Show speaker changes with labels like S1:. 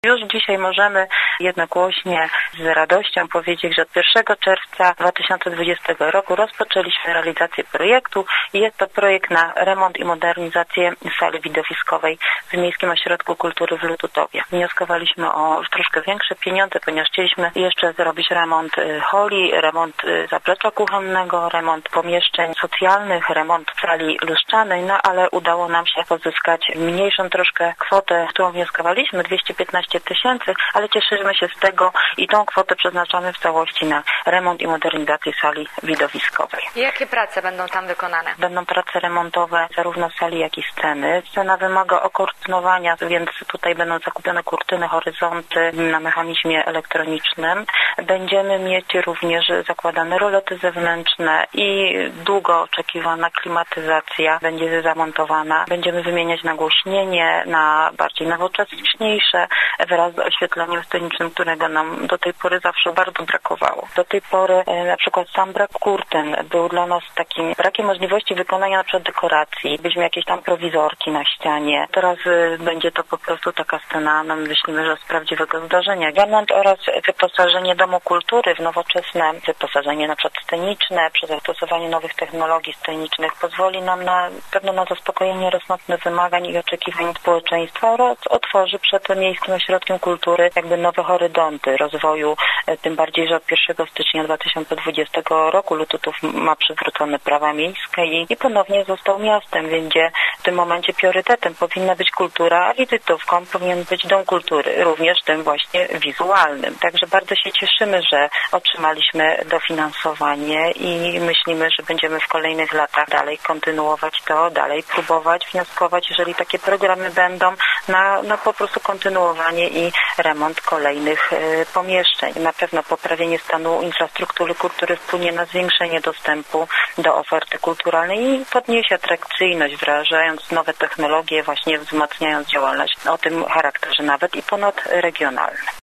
S1: Już dzisiaj możemy jednogłośnie z radością powiedzieć, że od 1 czerwca 2020 roku rozpoczęliśmy realizację projektu i jest to projekt na remont i modernizację sali widowiskowej w Miejskim Ośrodku Kultury w Lututowie. Wnioskowaliśmy o troszkę większe pieniądze, ponieważ chcieliśmy jeszcze zrobić remont holi, remont zaplecza kuchennego, remont pomieszczeń socjalnych, remont sali luszczanej, ale udało nam się pozyskać mniejszą troszkę kwotę, którą wnioskowaliśmy, 215 000, ale cieszymy się z tego i tą kwotę przeznaczamy w całości na remont i modernizację sali widowiskowej.
S2: Jakie prace będą tam wykonane?
S1: Będą prace remontowe zarówno sali, jak i sceny. Scena wymaga okurtynowania, więc tutaj będą zakupione kurtyny, horyzonty na mechanizmie elektronicznym. Będziemy mieć również zakładane rolety zewnętrzne i długo oczekiwana klimatyzacja będzie zamontowana. Będziemy wymieniać nagłośnienie na bardziej nowocześniejsze wraz z oświetleniem scenicznym, którego nam do tej pory zawsze bardzo brakowało. Do tej pory na przykład sam brak kurtyn był dla nas takim brakiem możliwości wykonania na przykład dekoracji. Byliśmy jakieś tam prowizorki na ścianie. Teraz będzie to po prostu taka scena, myślimy, że z prawdziwego zdarzenia. Remont oraz wyposażenie Domu Kultury w nowoczesne wyposażenie na przykład sceniczne, przez zastosowanie nowych technologii scenicznych pozwoli nam na zaspokojenie rosnących wymagań i oczekiwań społeczeństwa oraz otworzy przed Miejskim Ośrodkiem Kultury nowe horyzonty rozwoju, tym bardziej, że od 1 stycznia 2020 roku Lututów ma przywrócone prawa miejskie i ponownie został miastem, więc w tym momencie priorytetem powinna być kultura, a wizytówką powinien być Dom Kultury, również tym właśnie wizualnym. Także bardzo się cieszymy, że otrzymaliśmy dofinansowanie i myślimy, że będziemy w kolejnych latach dalej kontynuować to, dalej próbować wnioskować, jeżeli takie programy będą, na po prostu kontynuowanie i remont kolejnych pomieszczeń. Na pewno poprawienie stanu infrastruktury kultury wpłynie na zwiększenie dostępu do oferty kulturalnej i podniesie atrakcyjność, wdrażając nowe technologie, właśnie wzmacniając działalność o tym charakterze nawet i ponadregionalnym.